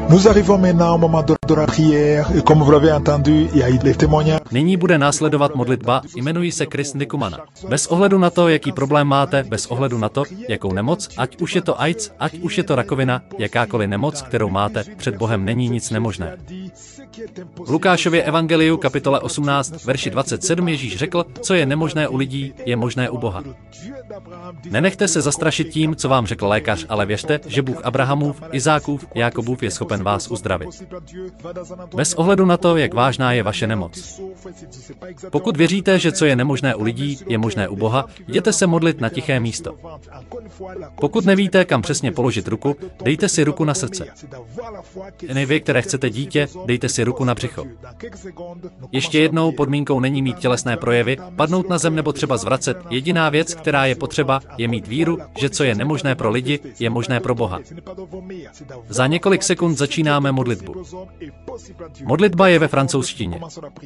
Nous arrivons maintenant au moment de la prière et comme vous l'avez entendu, il y a eu les témoignages. Nyní bude následovat modlitba, jmenuji se Chris Nikumana. Bez ohledu na to, jaký problém máte, bez ohledu na to, jakou nemoc, ať už je to AIDS, ať už je to rakovina, jakákoliv nemoc, kterou máte, před Bohem není nic nemožné. V Lukášově evangeliu kapitole 18, verši 27 Ježíš řekl, co je nemožné u lidí, je možné u Boha. Nenechte se zastrašit tím, co vám řekl lékař, ale věřte, že Bůh Abrahamův, Izákův, Jákobův je schopen vás uzdravit. Bez ohledu na to, jak vážná je vaše nemoc. Pokud věříte, že co je nemožné u lidí, je možné u Boha, jděte se modlit na tiché místo. Pokud nevíte, kam přesně položit ruku, dejte si ruku na srdce. Jen vy, které chcete dítě, dejte si ruku na břicho. Ještě jednou, podmínkou není mít tělesné projevy, padnout na zem nebo třeba zvracet. Jediná věc, která je potřeba, je mít víru, že co je nemožné pro lidi, je možné pro Boha. Za několik sekund začínáme modlitbu. Modlitba je ve francouzštině.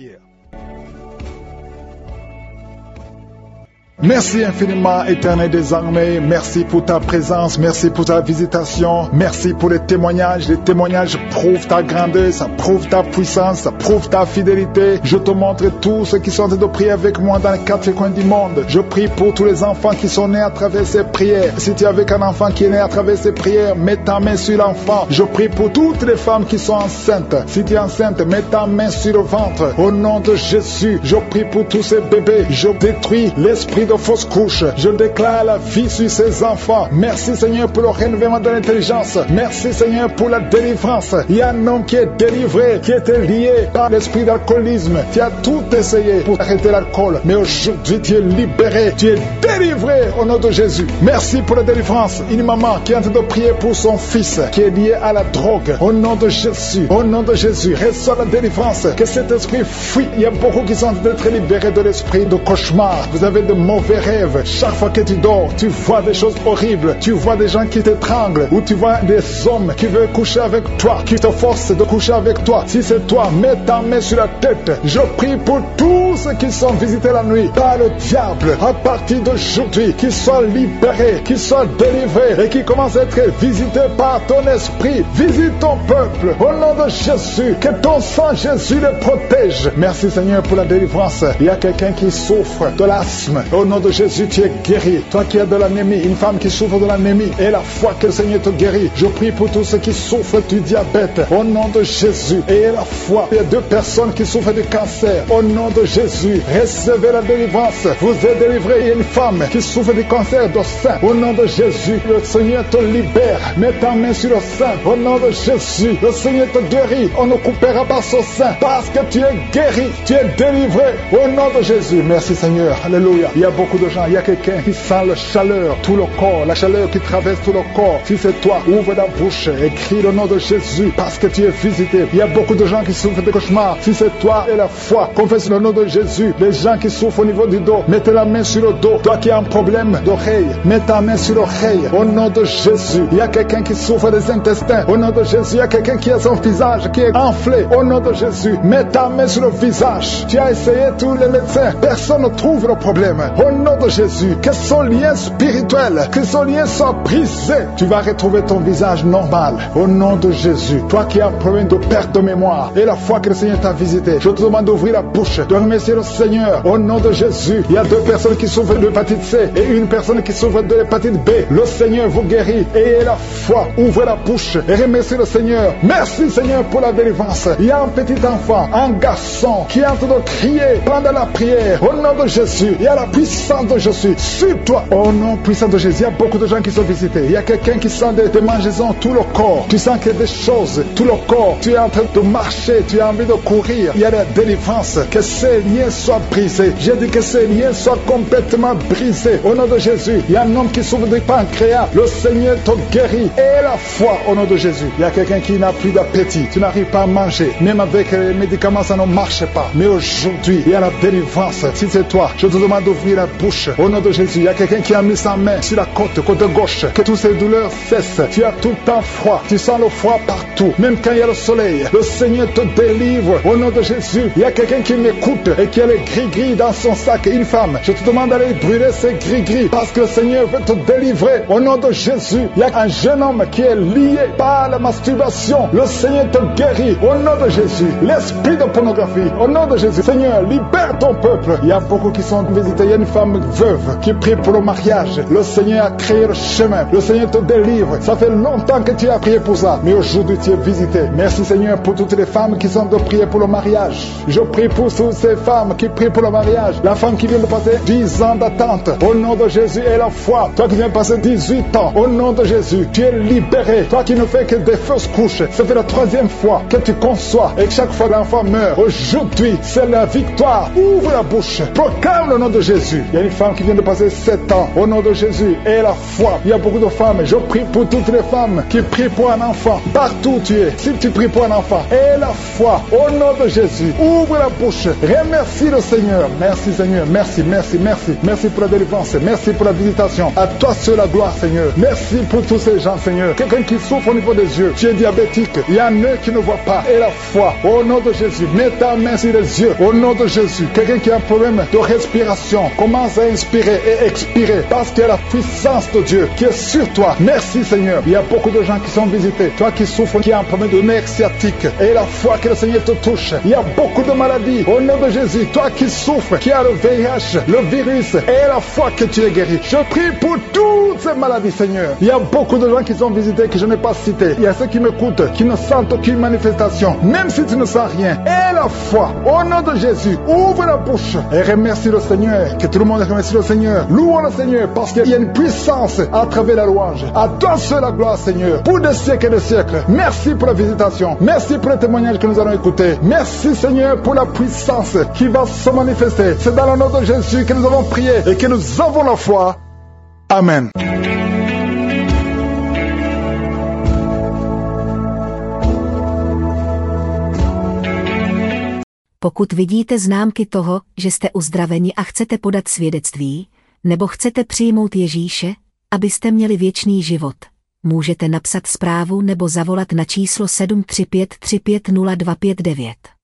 Merci infiniment, Éternel des armées. Merci pour ta présence, merci pour ta visitation, merci pour les témoignages. Les témoignages prouvent ta grandeur, ça prouve ta puissance, ça prouve ta fidélité. Je te montre tous ceux qui sont en train de prier avec moi dans les 4 coins du monde. Je prie pour tous les enfants qui sont nés à travers ces prières. Si tu es avec un enfant qui est né à travers ces prières, mets ta main sur l'enfant. Je prie pour toutes les femmes qui sont enceintes. Si tu es enceinte, mets ta main sur le ventre. Au nom de Jésus, je prie pour tous ces bébés. Je détruis l'esprit de fausse couche. Je déclare la vie sur ces enfants. Merci Seigneur pour le renouvellement de l'intelligence. Merci Seigneur pour la délivrance. Il y a un homme qui est délivré, qui était lié par l'esprit d'alcoolisme. Tu as tout essayé pour arrêter l'alcool. Mais aujourd'hui tu es libéré. Tu es délivré au nom de Jésus. Merci pour la délivrance. Une maman qui est en train de prier pour son fils qui est lié à la drogue. Au nom de Jésus. Au nom de Jésus. Reçois la délivrance. Que cet esprit fuit. Il y a beaucoup qui sont en train d'être libérés de l'esprit de cauchemar. Vous avez de mauvais rêves. Chaque fois que tu dors, tu vois des choses horribles. Tu vois des gens qui t'étranglent ou tu vois des hommes qui veulent coucher avec toi, qui te forcent de coucher avec toi. Si c'est toi, mets ta main sur la tête. Je prie pour tous ceux qui sont visités la nuit par le diable. À partir d'aujourd'hui, qu'ils soient libérés, qu'ils soient délivrés et qu'ils commencent à être visités par ton esprit. Visite ton peuple au nom de Jésus. Que ton sang, Jésus, les protège. Merci Seigneur pour la délivrance. Il y a quelqu'un qui souffre de l'asthme. Au nom de Jésus, tu es guéri. Toi qui as de l'anémie, une femme qui souffre de l'anémie, et la foi que le Seigneur te guérit. Je prie pour tous ceux qui souffrent du diabète. Au nom de Jésus. Et la foi. Il y a 2 personnes qui souffrent du cancer. Au nom de Jésus. Recevez la délivrance. Vous êtes délivré. Il y a une femme qui souffre du cancer du sein. Au nom de Jésus. Le Seigneur te libère. Mets ta main sur le sein. Au nom de Jésus. Le Seigneur te guérit. On ne coupera pas son sein. Parce que tu es guéri. Tu es délivré. Au nom de Jésus. Merci Seigneur. Alléluia. Il y a beaucoup de gens. Il y a quelqu'un qui sent la chaleur, tout le corps, la chaleur qui traverse tout le corps. Si c'est toi, ouvre ta bouche et crie le nom de Jésus parce que tu es visité. Il y a beaucoup de gens qui souffrent de cauchemars. Si c'est toi et la foi, confesse le nom de Jésus. Les gens qui souffrent au niveau du dos, mettez la main sur le dos. Toi qui as un problème d'oreille, mets ta main sur l'oreille. Au nom de Jésus. Il y a quelqu'un qui souffre des intestins. Au nom de Jésus. Il y a quelqu'un qui a son visage qui est enflé. Au nom de Jésus. Mets ta main sur le visage. Tu as essayé tous les médecins. Personne ne trouve le problème. Au nom de Jésus, que son lien spirituel, que son lien soit brisé. Tu vas retrouver ton visage normal. Au nom de Jésus. Toi qui as un problème de perte de mémoire et la foi que le Seigneur t'a visité, je te demande d'ouvrir la bouche, de remercier le Seigneur. Au nom de Jésus. Il y a 2 personnes qui souffrent de l'hépatite C et une personne qui souffre de l'hépatite B. Le Seigneur vous guérit. Ayez la foi. Ouvrez la bouche et remerciez le Seigneur. Merci Seigneur pour la délivrance. Il y a un petit enfant, un garçon qui est en train de crier pendant la prière. Au nom de Jésus. Il y a la puissance de Jésus sur toi. Au nom puissant de Jésus. Il y a beaucoup de gens qui sont visités. Il y a quelqu'un qui sent des démangeaisons tout le corps. Tu sens qu'il y a des choses tout le corps. Tu es en train de marcher. Tu as envie de courir. Il y a la délivrance. Que ces liens soient brisés. J'ai dit que ces liens soient complètement brisés. Au nom de Jésus. Il y a un homme qui souffre de pancréas. Le Seigneur te guérit. Et la foi au nom de Jésus. Il y a quelqu'un qui n'a plus d'appétit. Tu n'arrives pas à manger. Même avec les médicaments, ça ne marche pas. Mais aujourd'hui, il y a la délivrance. Si c'est toi, je te demande d'ouvrir la bouche. Au nom de Jésus, il y a quelqu'un qui a mis sa main sur la côte gauche. Que toutes ces douleurs cessent. Tu as tout le temps froid. Tu sens le froid partout. Même quand il y a le soleil, le Seigneur te délivre. Au nom de Jésus, il y a quelqu'un qui m'écoute et qui a les gris-gris dans son sac. Une femme, je te demande d'aller brûler ces gris-gris parce que le Seigneur veut te délivrer. Au nom de Jésus, il y a un jeune homme qui est lié par la masturbation. Le Seigneur te guérit. Au nom de Jésus, l'esprit de pornographie. Au nom de Jésus, Seigneur, libère ton peuple. Il y a beaucoup qui sont visités. Il y a une femme veuve qui prie pour le mariage. Le Seigneur a créé le chemin. Le Seigneur te délivre. Ça fait longtemps que tu as prié pour ça, mais aujourd'hui tu es visité. Merci Seigneur pour toutes les femmes qui sont de prier pour le mariage. Je prie pour toutes ces femmes qui prient pour le mariage. La femme qui vient de passer 10 ans d'attente. Au nom de Jésus et la foi. Toi qui viens de passer 18 ans. Au nom de Jésus, tu es libéré. Toi qui ne fais que des fausses couches. Ça fait la 3e fois que tu conçois et que chaque fois l'enfant meurt. Aujourd'hui, c'est la victoire. Ouvre la bouche. Proclame le nom de Jésus. Il y a une femme qui vient de passer 7 ans. Au nom de Jésus et la foi. Il y a beaucoup de femmes. Je prie pour toutes les femmes qui prient pour un enfant. Partout où tu es. Si tu pries pour un enfant. Et la foi. Au nom de Jésus. Ouvre la bouche. Remercie le Seigneur. Merci Seigneur. Merci, merci, merci. Merci pour la délivrance. Merci pour la visitation. À toi seul la gloire Seigneur. Merci pour tous ces gens Seigneur. Quelqu'un qui souffre au niveau des yeux. Tu es diabétique. Il y a un œil qui ne voit pas. Et la foi. Au nom de Jésus. Mets ta main sur les yeux. Au nom de Jésus. Quelqu'un qui a un problème de respiration. Commence à inspirer et expirer. Parce qu'il y a la puissance de Dieu qui est sur toi. Merci Seigneur. Il y a beaucoup de gens qui sont visités. Toi qui souffres, qui a un problème de nerf sciatique. Et la foi que le Seigneur te touche. Il y a beaucoup de maladies. Au nom de Jésus. Toi qui souffres, qui a le VIH, le virus. Et la foi que tu es guéri. Je prie pour toutes ces maladies Seigneur. Il y a beaucoup de gens qui sont visités que je n'ai pas cités. Il y a ceux qui m'écoutent, qui ne sentent aucune manifestation. Même si tu ne sens rien. Et la foi. Au nom de Jésus. Ouvre la bouche. Et remercie le Seigneur. Que tout le monde remercie le Seigneur. Louons le Seigneur parce qu'il y a une puissance à travers la louange. À toi seul la gloire Seigneur. Pour des siècles et des siècles. Merci pour la visitation. Merci pour le témoignage que nous allons écouter. Merci Seigneur pour la puissance qui va se manifester. C'est dans le nom de Jésus que nous avons prié et que nous avons la foi. Amen. Pokud vidíte známky toho, že jste uzdraveni a chcete podat svědectví, nebo chcete přijmout Ježíše, abyste měli věčný život, můžete napsat zprávu nebo zavolat na číslo 735 350 259.